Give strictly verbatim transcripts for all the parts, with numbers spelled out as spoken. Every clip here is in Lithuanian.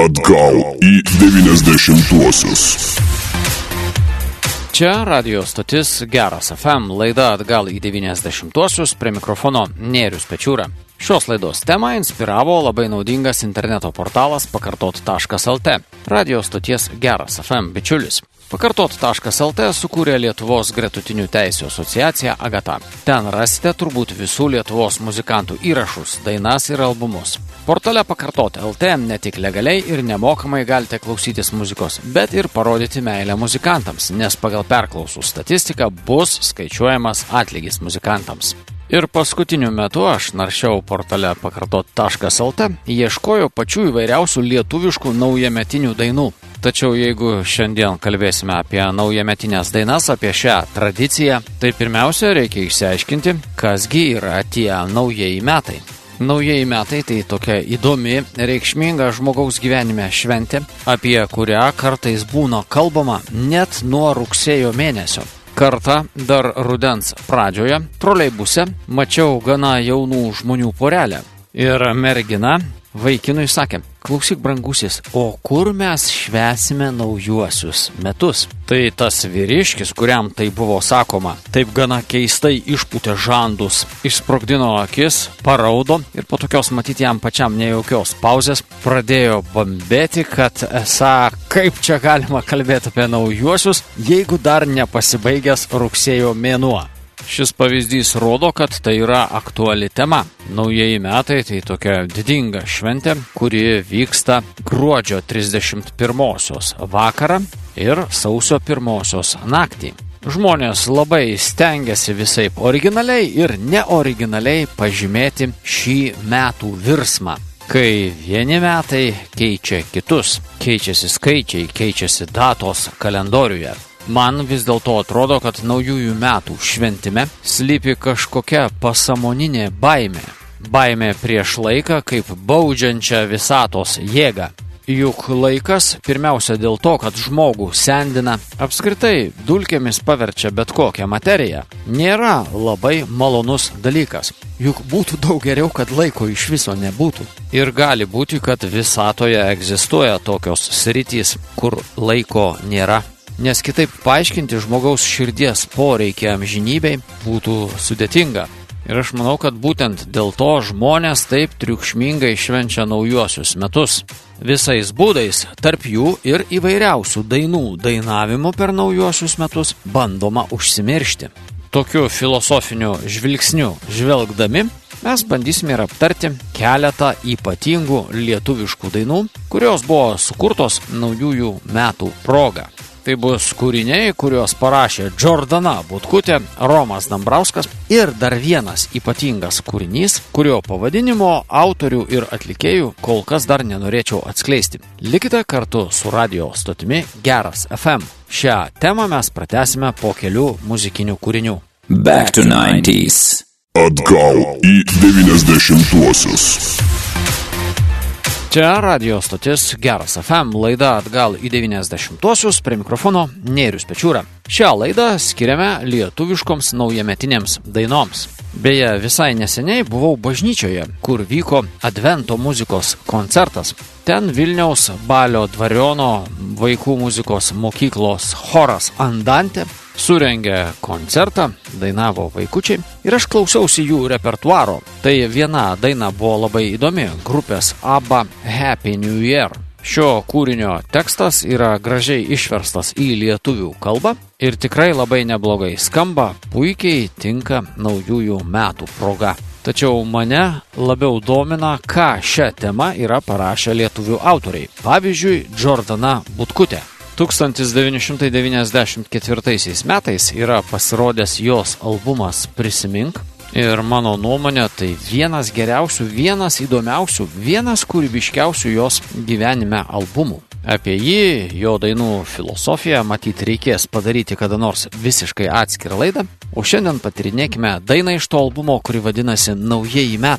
Atgal į devyniasdešimtuosius. Čia radio stotis Geras F M, laida Atgal į devyniasdešimtuosius, prie mikrofono Nėrius Pečiūra. Šios laidos temą inspiravo labai naudingas interneto portalas pakartot taškas el te, radio stoties Geras F M bičiulis. pakartot taškas el te sukūrė Lietuvos gretutinių teisių asociacija Agata. Ten rasite turbūt visų Lietuvos muzikantų įrašus, dainas ir albumus. Portale pakartot taškas el te ne tik legaliai ir nemokamai galite klausytis muzikos, bet ir parodyti meilę muzikantams, nes pagal perklausų statistiką bus skaičiuojamas atlygis muzikantams. Ir paskutiniu metu aš naršiau portale pakartot taškas el te, ieškojau pačių įvairiausių lietuviškų naujametinių dainų. Tačiau jeigu šiandien kalbėsime apie naujametinės dainas, apie šią tradiciją, tai pirmiausia reikia išsiaiškinti, kasgi yra tie naujieji metai. Naujieji metai tai tokia įdomi, reikšminga žmogaus gyvenime šventė, apie kurią kartais būna kalbama net nuo rugsėjo mėnesio. Kartą dar rudens pradžioje troleibuse mačiau gana jaunų žmonių porelę ir mergina vaikinui sakė: klausyk, brangusis, o kur mes švęsime naujuosius metus? Tai tas vyriškis, kuriam tai buvo sakoma, taip gana keistai išpūtė žandus, išsprogdino akis, paraudo ir po tokios matyti jam pačiam nejaukios pauzės pradėjo bambėti, kad esą kaip čia galima kalbėti apie naujuosius, jeigu dar nepasibaigęs rugsėjo mėnuo. Šis pavyzdys rodo, kad tai yra aktuali tema. Naujieji metai tai tokia didinga šventė, kuri vyksta gruodžio trisdešimt pirmosios vakarą ir sausio pirmosios naktį. Žmonės labai stengiasi visaip originaliai ir neoriginaliai pažymėti šį metų virsmą. Kai vieni metai keičia kitus, keičiasi skaičiai, keičiasi datos kalendoriuje. Man vis dėlto atrodo, kad naujųjų metų šventime slypi kažkokia pasąmoninė baimė. Baimė prieš laiką kaip baudžiančią visatos jėgą. Juk laikas pirmiausia dėl to, kad žmogų sendina, apskritai dulkėmis paverčia bet kokią materiją, nėra labai malonus dalykas. Juk būtų daug geriau, kad laiko iš viso nebūtų. Ir gali būti, kad visatoje egzistuoja tokios sritys, kur laiko nėra. Nes kitaip paaiškinti žmogaus širdies poreikį amžinybei būtų sudėtinga. Ir aš manau, kad būtent dėl to žmonės taip triukšmingai švenčia naujuosius metus. Visais būdais, tarp jų ir įvairiausių dainų dainavimų per naujuosius metus bandoma užsimiršti. Tokiu filosofiniu žvilgsniu žvelgdami, mes bandysime ir aptarti keletą ypatingų lietuviškų dainų, kurios buvo sukurtos naujųjų metų proga. Tai bus kūriniai, kuriuos parašė Džordana Butkutė, Romas Dambrauskas ir dar vienas ypatingas kūrinys, kurio pavadinimo, autorių ir atlikėjų kol kas dar nenorėčiau atskleisti. Likite kartu su radio stotimi Geras F M. Šią temą mes pratęsime po kelių muzikinių kūrinių. Back to nineties. Atgal į devyniasdešimtuosius. Čia radio stotis Geras F M, laida Atgal į devyniasdešimtuosius, prie mikrofono Nėrius Pečiūra. Šią laidą skiriame lietuviškoms naujametinėms dainoms. Beje, visai neseniai buvau bažnyčioje, kur vyko advento muzikos koncertas. Ten Vilniaus Balio Dvariono vaikų muzikos mokyklos choras Andante surengė koncertą, dainavo vaikučiai ir aš klausiausi jų repertuaro. Tai viena daina buvo labai įdomi, grupės ABBA Happy New Year. Šio kūrinio tekstas yra gražiai išverstas į lietuvių kalbą ir tikrai labai neblogai skamba, puikiai tinka naujųjų metų proga. Tačiau mane labiau domina, ką šią temą yra parašę lietuvių autoriai. Pavyzdžiui, Džordana Butkutė. tūkstantis devyni šimtai devyniasdešimt ketvirtaisiais metais yra pasirodęs jos albumas Prisimink ir mano nuomonė tai vienas geriausių, vienas įdomiausių, vienas kūrybiškiausių jos gyvenime albumų. Apie jį, jo dainų filosofiją, matyt reikės padaryti kada nors visiškai atskirą laidą, o šiandien patyrinėkime dainą iš to albumo, kuri vadinasi Naujieji metai.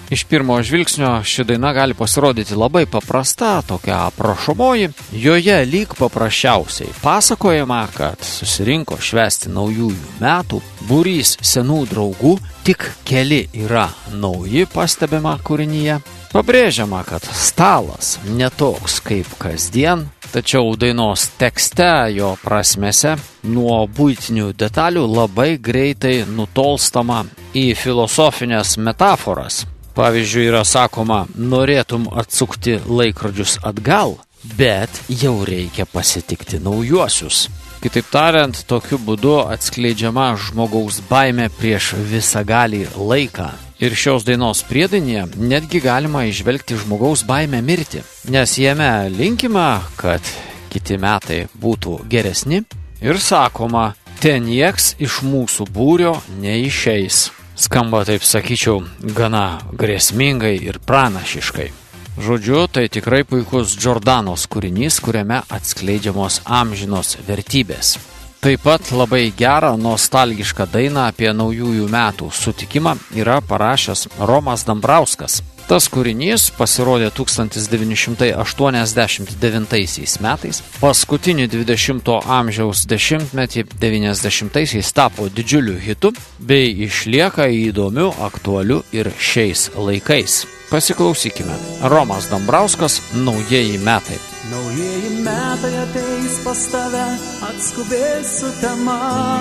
Iš pirmo žvilgsnio ši daina gali pasirodyti labai paprasta, tokia aprašomoji. Joje lyg paprasčiausiai pasakojama, kad susirinko švęsti naujųjų metų, būrys senų draugų, tik keli yra nauji, pastebima kūrinyje. Pabrėžiama, kad stalas netoks kaip kasdien, tačiau dainos tekste, jo prasmėse, nuo buitinių detalių labai greitai nutolstama į filosofinės metaforas. Pavyzdžiui, yra sakoma, norėtum atsukti laikrodžius atgal, bet jau reikia pasitikti naujuosius. Kitaip tariant, tokiu būdu atskleidžiama žmogaus baimė prieš visagalį laiką. Ir šios dainos priedainėje netgi galima įžvelgti žmogaus baimę mirti, nes jame linkima, kad kiti metai būtų geresni ir sakoma, te nieks iš mūsų būrio neišeis. Skamba, taip sakyčiau, gana grėsmingai ir pranašiškai. Žodžiu, tai tikrai puikus Džordanos kūrinys, kuriame atskleidžiamos amžinos vertybės. Taip pat labai gerą nostalgišką dainą apie naujųjų metų sutikimą yra parašęs Romas Dambrauskas. Tas kūrinys pasirodė tūkstantis devyni šimtai aštuoniasdešimt devintaisiais metais. Paskutinį dvidešimto amžiaus dešimtmetį devyniasdešimtaisiais tapo didžiuliu hitu bei išlieka įdomiu, aktualiu ir šiais laikais. Pasiklausykime. Romas Dambrauskas, Naujieji metai. Naujieji metai ateis pas tave, atskubės su tema.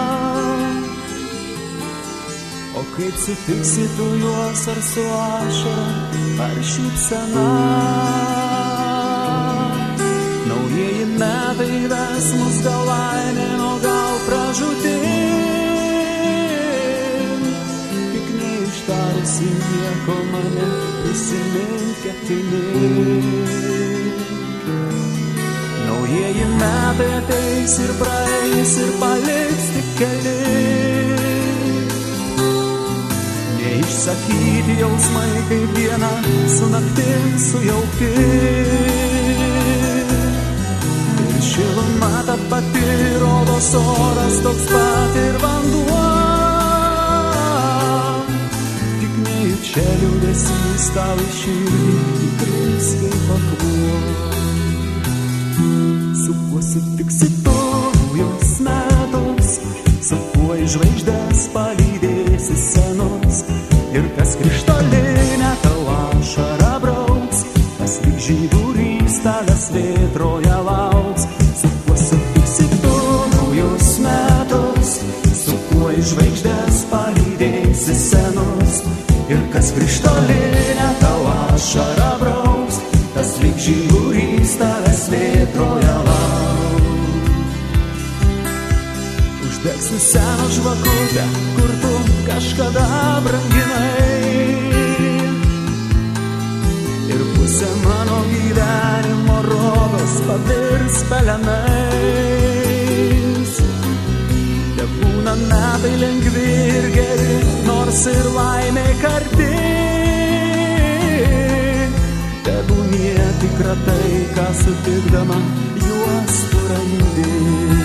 O kaip sutiksi tu juos ar su ašara, ar šypsena? Naujieji metai ves mus gal laimė, o gal pražūtin. Tik neištarusi nieko mane prisimink ketini. Naujieji metai ateis ir praeis ir paliks tik keli. Neišsakyti jausmai kaip diena su naktim sujaukti. Ir šiluma ta pati, rodos oras toks pat ir vanduo. Tik nejučia liūdesys tau į širdį įkris kaip akmuo. Su kuo sutiksi tu naujus metus, su kuo į žvaigždes palydėsi senus. Ir kas krištolinę tau ašarą brauks, kas lyg žydurys tavęs vėtroje lauks. Su kuo sutiksi tu naujus metus, su kuo į žvaigždes palydėsi senus. Ir kas krištolinę tau ašarą brauks, kas lyg žydurys tavęs vėtroje lauks. Uždegsiu seną žvakutę, kur tu kažkada branginai. Ir pusė mano gyvenimo rodos pavirs pelenais. Te būna metai lengvi ir geri, nors ir laimė karti. Te būnie tikra tai, ką sutikdama juos tu randi.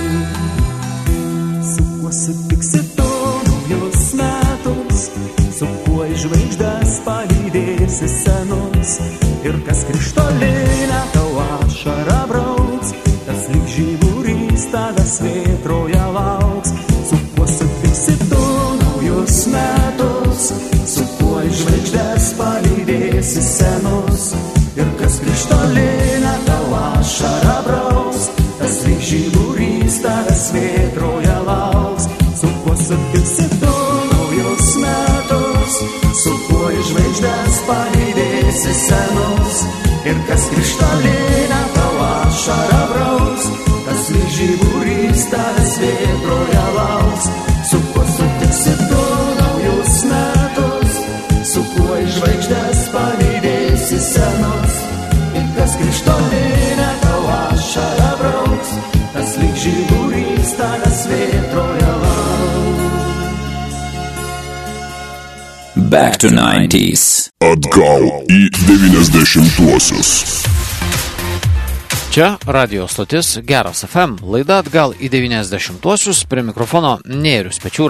Su kuo sutiksi tu naujus metus, su kuo į žvaigždes palydėsi senus. Ir kas krištolinę tau ašarą brauks, tas lyg žydurys tavęs vėtroje lauks. Su kuo sutiksi tu naujus metus, su kuo į žvaigždes palydėsi senus. Ir kas krištolinę tau ašarą brauks, tas lyg žydurys tavęs vėtroje lauks. Su kuo sutiksi tu naujus metus, su kuo į žvaigždes palydėsi senus. Ir kas krištolinę tau ašarą brauks, tas lyg žydurys tavęs vėtroje lauks. Su kuo sutiksi tu naujus metus, su kuo į žvaigždes palydėsi senus. Ir kas krištolinę tau ašarą brauks, tas lyg žydurys tavęs vėtroje lauks. Back to nineties. Atgal į devyniasdešimtuosius. Čia radio stotis Geras F M, laida Atgal į devyniasdešimtuosius, prie mikrofono Nėrius Pečiūra.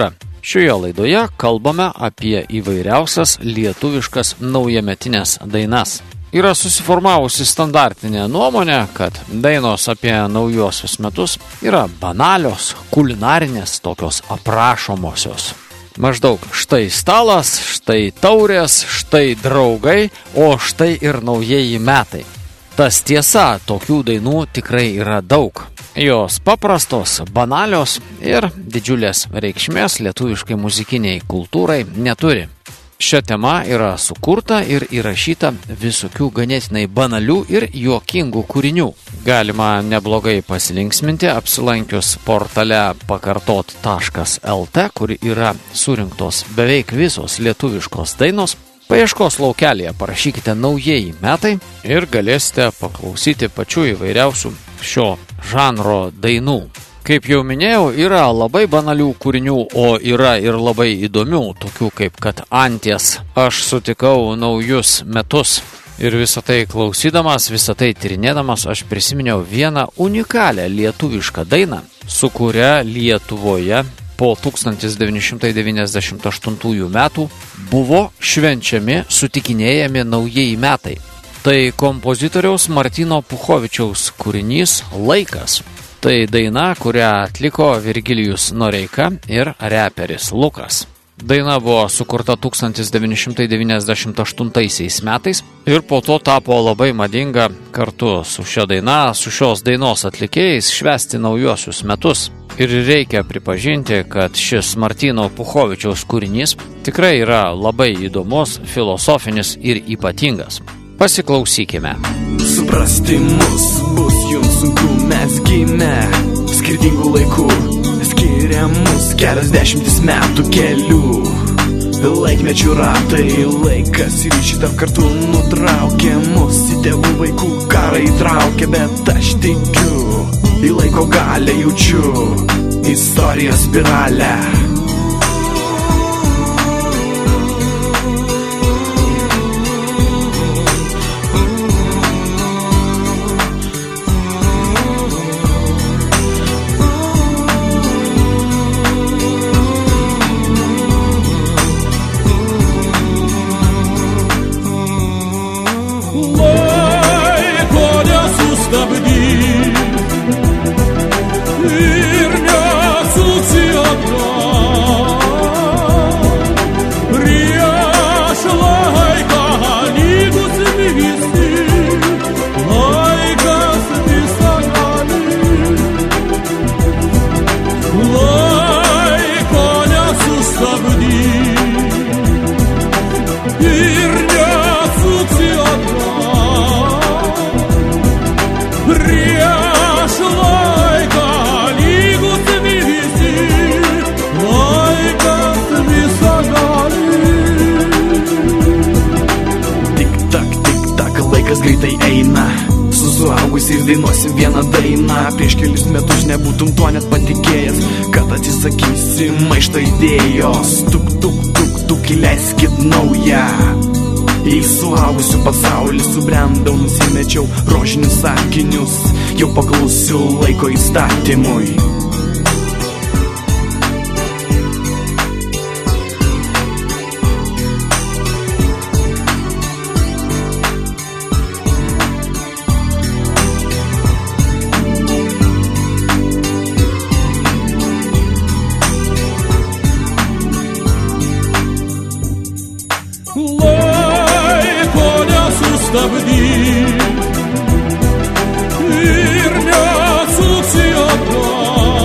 Šioje laidoje kalbame apie įvairiausias lietuviškas naujametinės dainas. Yra susiformavusi standartinė nuomonė, kad dainos apie naujuosius metus yra banalios, kulinarinės, tokios aprašomosios. Maždaug štai stalas, štai taurės, štai draugai, o štai ir naujieji metai. Tas tiesa, tokių dainų tikrai yra daug. Jos paprastos, banalios ir didžiulės reikšmės lietuviškai muzikiniai kultūrai neturi. Šia tema yra sukurta ir įrašyta visokių ganėtinai banalių ir juokingų kūrinių. Galima neblogai pasilinksminti apsilankius portale pakartot taškas el te, kur yra surinktos beveik visos lietuviškos dainos. Paieškos laukelėje parašykite naujieji metai ir galėsite paklausyti pačių įvairiausių šio žanro dainų. Kaip jau minėjau, yra labai banalių kūrinių, o yra ir labai įdomių, tokių kaip kad Anties Aš sutikau naujus metus. Ir visą tai klausydamas, visą tai tyrinėdamas, aš prisiminiau vieną unikalią lietuvišką dainą, su kuria Lietuvoje po tūkstantis devyni šimtai devyniasdešimt aštuntųjų metų buvo švenčiami sutikinėjami naujieji metai. Tai kompozitoriaus Martyno Puchovičiaus kūrinys Laikas. Tai daina, kurią atliko Virgilijus Noreika ir reperis Lukas. Daina buvo sukurta tūkstantis devyni šimtai devyniasdešimt aštuntaisiais metais ir po to tapo labai madinga kartu su šia daina, su šios dainos atlikėjais švęsti naujuosius metus. Ir reikia pripažinti, kad šis Martyno Puchovičiaus kūrinys tikrai yra labai įdomus, filosofinis ir ypatingas. Pasiklausykime. Suprasti mus bus jums sunku, mes gimę skirtingų laikų, skiria mus keliasdešimtis metų kelių. Laikmečių ratai, laikas ir šitą kartu nutraukė mus, į tėvų vaikų karą įtraukė, bet aš tikiu, į laiko galę jaučiu istorijos spiralę. Greitai eina, su suaugusiais dainuosi vieną dainą. Prieš kelis metus nebūtum tuo net patikėjęs, kad atsisakysi maišto idėjos. Tuk, tuk, tuk, tuk, įleiskit naują. Į suaugusių pasaulį subrendau, nusimečiau rožinius sakinius, jau paklusiu laiko įstatymui. Ir neatsuksi atgal.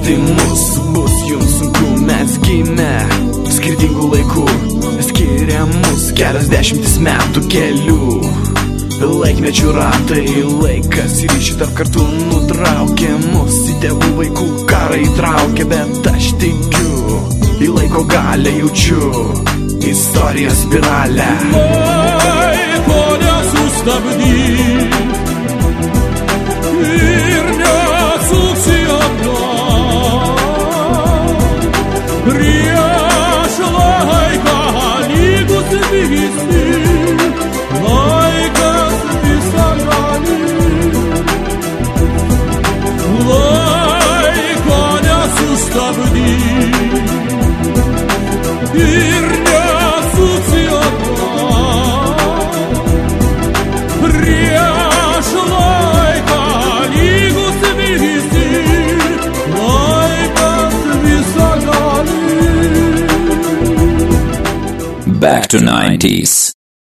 pamiršti mus bus jums sunku. Mes gimę skirtingų laikų, skiria mus kelios dešimtis metų kelių. Laikmečių ratai, laikas ryšį tarp kartų nutraukė mus, į tėvų vaikų karą įtraukė, bet aš tikiu, į laiko galę jaučiu istorijos spiralę. Laiko nesustabdyk ir neatsuksi atgal, prieš laiką lygus visi, laikas visagali. Laiko nesustabdyk ir neatsuksi atgal, prieš laiką lygus visi, laikas visagali. Back to nineties.